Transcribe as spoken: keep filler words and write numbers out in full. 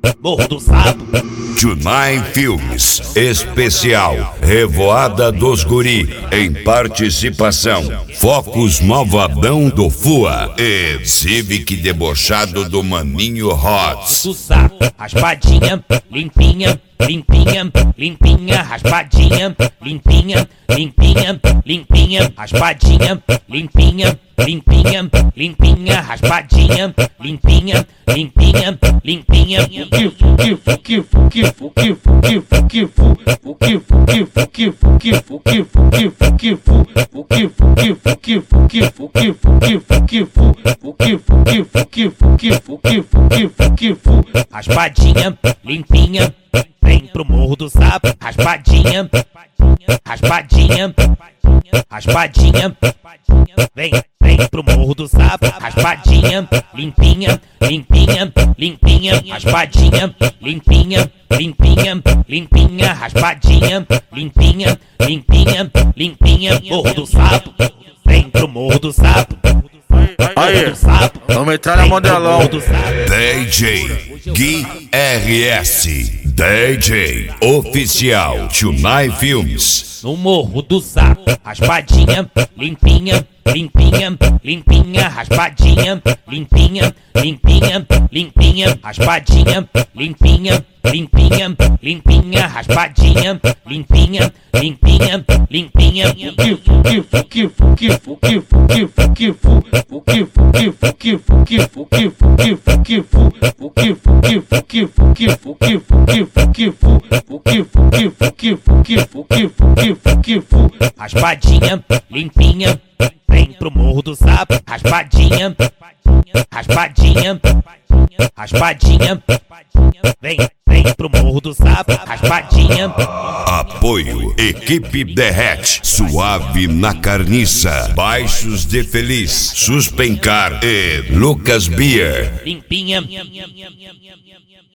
Morro do Sapo. Tunai Filmes, especial Revoada dos Guri, em participação Focus Malvadão do Fua e Civic debochado do Maninho Hotz. Do Sapo, raspadinha, limpinha, limpinha, limpinha, raspadinha, limpinha, limpinha, limpinha, raspadinha, limpinha, limpinha, limpinha, raspadinha, limpinha, limpinha, limpinha. Raspadinha, limpinha, vem pro Morro do Sapo. Raspadinha, raspadinha, raspadinha, vem, vem pro Morro do Sapo. Raspadinha, limpinha, limpinha, limpinha, raspadinha, limpinha, limpinha, limpinha, raspadinha, limpinha, limpinha, limpinha. Morro do Sapo, vem pro Morro do Sapo. Aí, vamos entrar na modelão. D J Gui R S, D J oficial Tunai Filmes. No Morro do Sapo, raspadinha, limpinha, limpinha, limpinha, raspadinha, limpinha, limpinha, limpinha, raspadinha, limpinha, limpinha, limpinha, raspadinha, limpinha, limpinha, limpinha. Raspadinha, limpinha, vem pro Morro do Sapo. Raspadinha, raspadinha, raspadinha, vem, vem pro Morro do Sapo. Raspadinha. Apoio Equipe Derrete, Suave na Carniça, Baixos de Feliz, Suspencar e Lucas Beer. Limpinha,